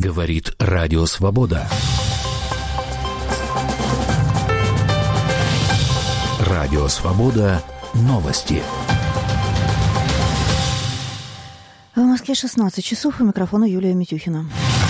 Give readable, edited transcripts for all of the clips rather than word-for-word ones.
Говорит Радио Свобода. Радио Свобода. Новости. В Москве 16 часов. У микрофона Юлия Митюхина.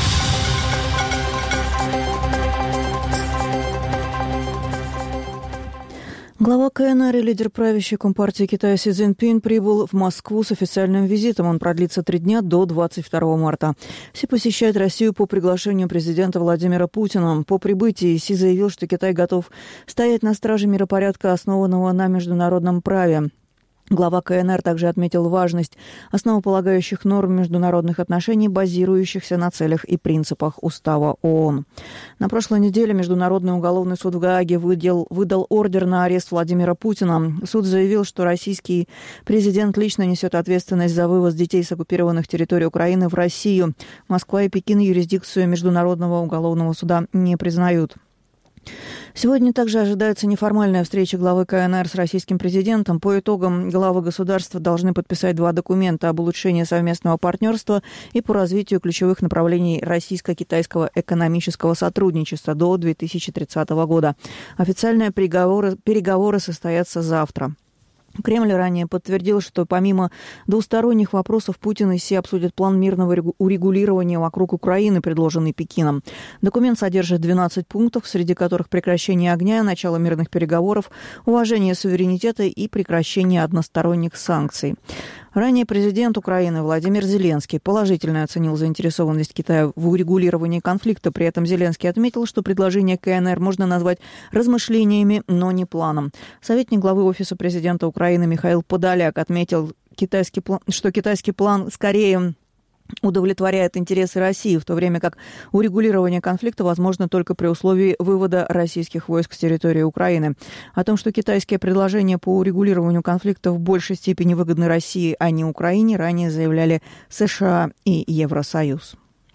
Глава КНР и лидер правящей Компартии Китая Си Цзиньпин прибыл в Москву с официальным визитом. Он продлится 3 дня до 22 марта. Си посещает Россию по приглашению президента Владимира Путина. По прибытии Си заявил, что Китай готов стоять на страже миропорядка, основанного на международном праве. Глава КНР также отметил важность основополагающих норм международных отношений, базирующихся на целях и принципах Устава ООН. На прошлой неделе Международный уголовный суд в Гааге выдал ордер на арест Владимира Путина. Суд заявил, что российский президент лично несет ответственность за вывоз детей с оккупированных территорий Украины в Россию. Москва и Пекин юрисдикцию Международного уголовного суда не признают. Сегодня также ожидается неформальная встреча главы КНР с российским президентом. По итогам главы государства должны подписать 2 документа об улучшении совместного партнерства и по развитию ключевых направлений российско-китайского экономического сотрудничества до 2030 года. Официальные переговоры состоятся завтра. Кремль ранее подтвердил, что помимо двусторонних вопросов Путин и Си обсудят план мирного урегулирования вокруг Украины, предложенный Пекином. Документ содержит 12 пунктов, среди которых прекращение огня, начало мирных переговоров, уважение суверенитета и прекращение односторонних санкций. Ранее президент Украины Владимир Зеленский положительно оценил заинтересованность Китая в урегулировании конфликта. При этом Зеленский отметил, что предложение КНР можно назвать размышлениями, но не планом. Советник главы Офиса президента Украины Михаил Подоляк отметил, что китайский план скорее удовлетворяет интересы России, в то время как урегулирование конфликта возможно только при условии вывода российских войск с территории Украины. О том, что китайские предложения по урегулированию конфликта в большей степени выгодны России, а не Украине, ранее заявляли США и Евросоюз.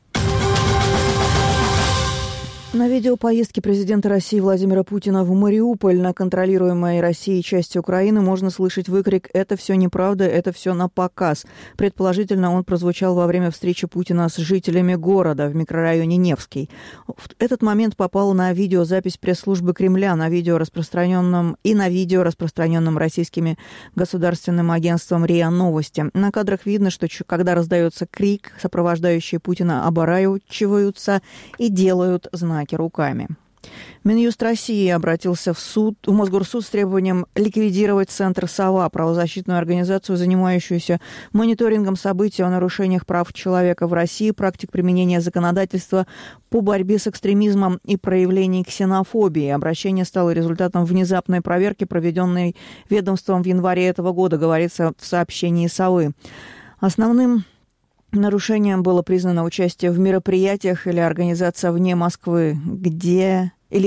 На видео поездки президента России Владимира Путина в Мариуполь на контролируемой Россией части Украины можно слышать выкрик «Это все неправда, это все на показ». Предположительно, он прозвучал во время встречи Путина с жителями города в микрорайоне Невский. Этот момент попал на видеозапись пресс-службы Кремля, на видео, распространенном российскими государственным агентством РИА Новости. На кадрах видно, что когда раздается крик, сопровождающие Путина оборачиваются и делают знаки руками. Минюст России обратился в Мосгорсуд с требованием ликвидировать Центр «Сова», правозащитную организацию, занимающуюся мониторингом событий о нарушениях прав человека в России, практик применения законодательства по борьбе с экстремизмом и проявлений ксенофобии. Обращение стало результатом внезапной проверки, проведенной ведомством в январе этого года, говорится в сообщении «Совы». Основным нарушением было признано участие в мероприятиях или организация вне Москвы, где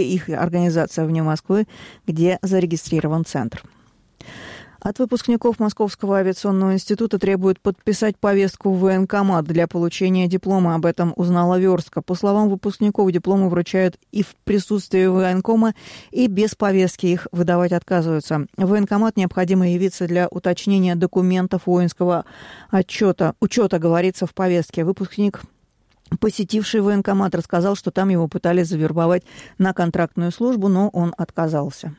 зарегистрирован центр. От выпускников Московского авиационного института требуют подписать повестку в военкомат для получения диплома. Об этом узнала Верстка. По словам выпускников, дипломы вручают и в присутствии военкома, и без повестки их выдавать отказываются. В военкомат необходимо явиться для уточнения документов воинского учета, говорится в повестке. Выпускник, посетивший военкомат, рассказал, что там его пытались завербовать на контрактную службу, но он отказался.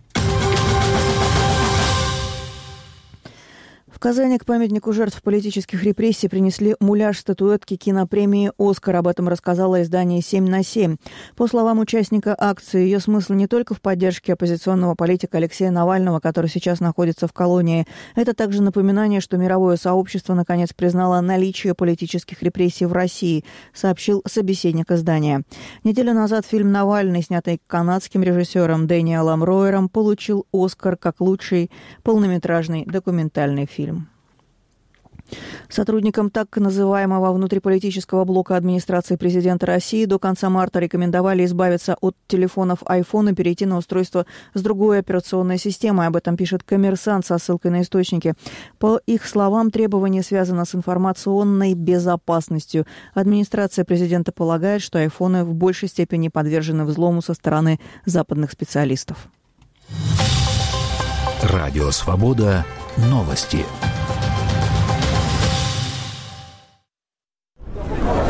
В Казани к памятнику жертв политических репрессий принесли муляж статуэтки кинопремии «Оскар». Об этом рассказало издание «7/7». По словам участника акции, ее смысл не только в поддержке оппозиционного политика Алексея Навального, который сейчас находится в колонии. Это также напоминание, что мировое сообщество наконец признало наличие политических репрессий в России, сообщил собеседник издания. Неделю назад фильм «Навальный», снятый канадским режиссером Дэниелом Ройером, получил «Оскар» как лучший полнометражный документальный фильм. Сотрудникам так называемого внутриполитического блока администрации президента России до конца марта рекомендовали избавиться от телефонов iPhone и перейти на устройство с другой операционной системой. Об этом пишет «Коммерсант» со ссылкой на источники. По их словам, требование связано с информационной безопасностью. Администрация президента полагает, что айфоны в большей степени подвержены взлому со стороны западных специалистов. Радио «Свобода». Новости.